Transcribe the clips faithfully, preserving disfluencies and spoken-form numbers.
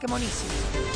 Qué monísimo.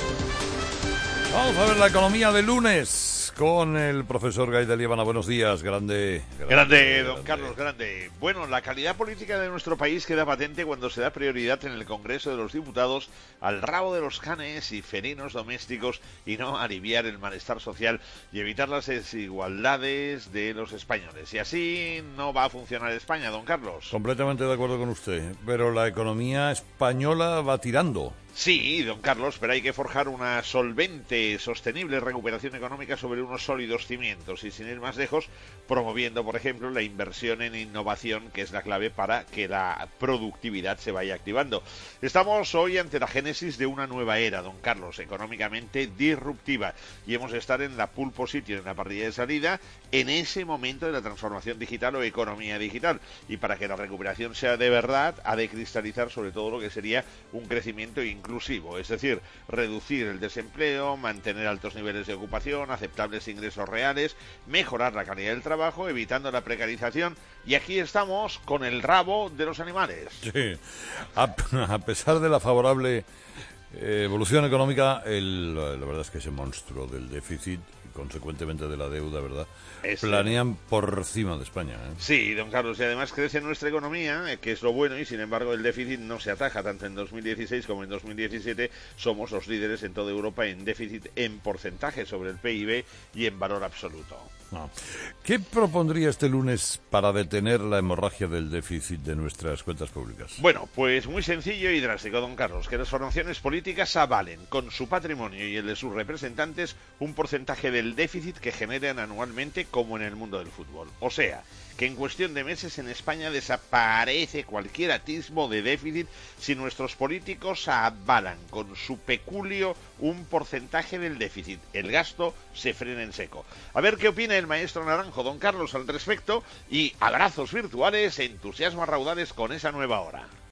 Vamos a ver la economía de lunes con el profesor Gaidel Líbana. Buenos días, grande, grande. Grande, don Carlos, grande. Bueno, la calidad política de nuestro país queda patente cuando se da prioridad en el Congreso de los Diputados al rabo de los canes y felinos domésticos y no aliviar el malestar social y evitar las desigualdades de los españoles. Y así no va a funcionar España, don Carlos. Completamente de acuerdo con usted, pero la economía española va tirando. Sí, don Carlos, pero hay que forjar una solvente, sostenible recuperación económica sobre unos sólidos cimientos y, sin ir más lejos, promoviendo, por ejemplo, la inversión en innovación, que es la clave para que la productividad se vaya activando. Estamos hoy ante la génesis de una nueva era, don Carlos, económicamente disruptiva, y hemos de estar en la pole position, en la partida de salida, en ese momento de la transformación digital o economía digital. Y para que la recuperación sea de verdad, ha de cristalizar sobre todo lo que sería un crecimiento inclusivo, es decir, reducir el desempleo, mantener altos niveles de ocupación, aceptables ingresos reales, mejorar la calidad del trabajo, evitando la precarización, y aquí estamos con el rabo de los animales. Sí, a, a pesar de la favorable eh, evolución económica, el, la verdad es que ese monstruo del déficit y consecuentemente de la deuda, ¿verdad?, Ese. planean por encima de España, ¿eh? Sí, don Carlos, y además crece nuestra economía, eh, que es lo bueno, y sin embargo el déficit no se ataja. Tanto en dos mil dieciséis como en dos mil diecisiete somos los líderes en toda Europa en déficit en porcentaje sobre el P I B y en valor absoluto. No. ¿Qué propondría este lunes para detener la hemorragia del déficit de nuestras cuentas públicas? Bueno, pues muy sencillo y drástico, don Carlos, que las formaciones políticas avalen con su patrimonio y el de sus representantes un porcentaje del déficit que generan anualmente, como en el mundo del fútbol. O sea, que en cuestión de meses en España desaparece cualquier atisbo de déficit si nuestros políticos avalan con su peculio un porcentaje del déficit. El gasto se frena en seco. A ver qué opina el maestro Naranjo, don Carlos, al respecto, y abrazos virtuales, entusiasmo a raudales con esa nueva hora.